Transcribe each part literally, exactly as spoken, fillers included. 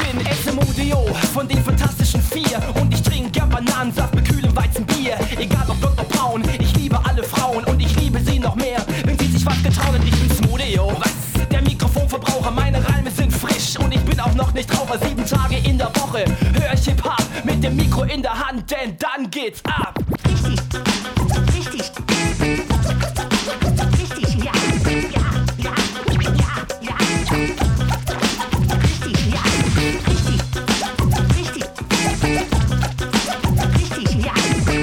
bin Essemudio von den Fantastischen Vier und ich trinke gern Bananensaft mit kühlem Weizenbier. Egal ob Doktor Braun, ich liebe alle Frauen und ich liebe sie noch mehr, wenn sie sich was getrauen und ich bin Smoothio. Was? Der Mikrofonverbraucher, meine Reime sind frisch und ich bin auch noch nicht Raucher. Sieben Tage in der Woche hör ich Hip-Hop mit dem Mikro in der Hand, denn dann geht's ab. Richtig, richtig, richtig, ja, ja, ja, ja, ja. Richtig, ja, richtig, richtig, richtig, ja,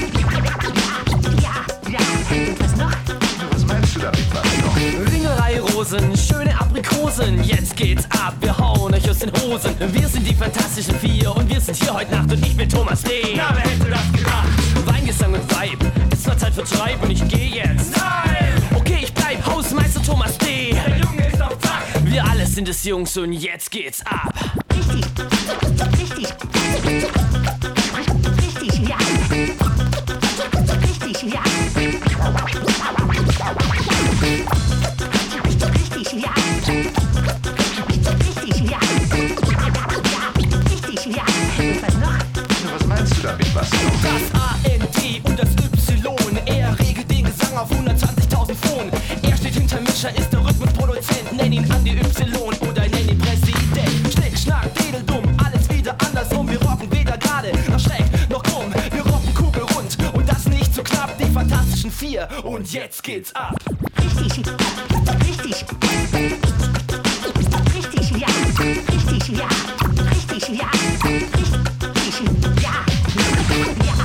ja, ja. Und was noch? Was meinst du damit, was noch? Ringelei Rosen, schöne Aprikosen, jetzt geht's ab, wir hauen euch aus den Hosen. Wir sind die Fantastischen Vier und wir sind hier heute Nacht und ich bin Thomas D. Na, wer hätte das gedacht? Weingesang und Vibe, es war Zeit für Treib und ich geh jetzt. Nein! Okay, ich bleib Hausmeister Thomas D. Der Junge ist auf Zack! Wir alle sind es Jungs und jetzt geht's ab. Richtig, richtig, richtig, ja, richtig, ja. Richtig, ja. Richtig, ja. Richtig, ja. Und was noch? Was meinst du damit, was noch? Das A N D und das Y, er regelt den Gesang auf hundertzwanzigtausend Phonen. Er steht hinter Mischer, ist der Rhythmusproduzent, nenn ihn Andi Y oder nenn ihn Präsident. Schnick, Schnack, Dedeldumm, alles wieder andersrum. Wir rocken weder gerade noch schräg noch krumm. Wir rocken kugelrund und das nicht zu knapp. Die Fantastischen Vier und jetzt geht's ab. Richtig, richtig, richtig, ja, richtig, ja, richtig, ja, richtig, ja, ja,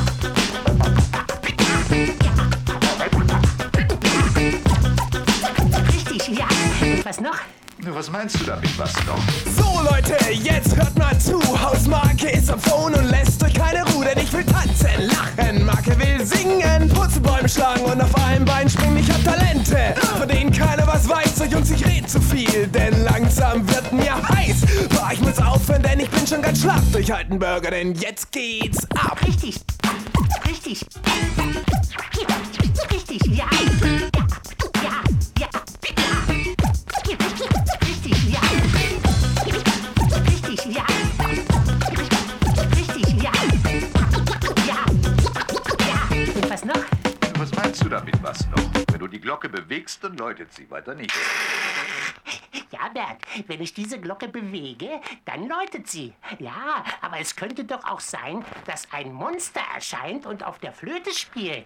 richtig, ja. Und was noch? Was meinst du damit, was noch? So Leute, jetzt hört mal zu. Hausmarke ist am Phone und lässt euch keine Ruhe, denn ich will tanzen, lachen. Marke will singen, Purzelbäume schlagen und auf einem Bein springen. Ich hab Talente, von denen keiner was weiß. So Jungs, ich red zu viel, denn langsam wird mir heiß. Boah, ich muss aufhören, denn ich bin schon ganz schlapp durch Altenburger, denn jetzt geht's ab. Richtig, richtig, richtig, ja, ja, ja, ja. Richtig, ja. Richtig, ja. Richtig, ja. Ja. Ja. Und was noch? Was meinst du damit, was noch? Wenn du die Glocke bewegst, dann läutet sie weiter nicht. Ja, Bert, wenn ich diese Glocke bewege, dann läutet sie. Ja, aber es könnte doch auch sein, dass ein Monster erscheint und auf der Flöte spielt.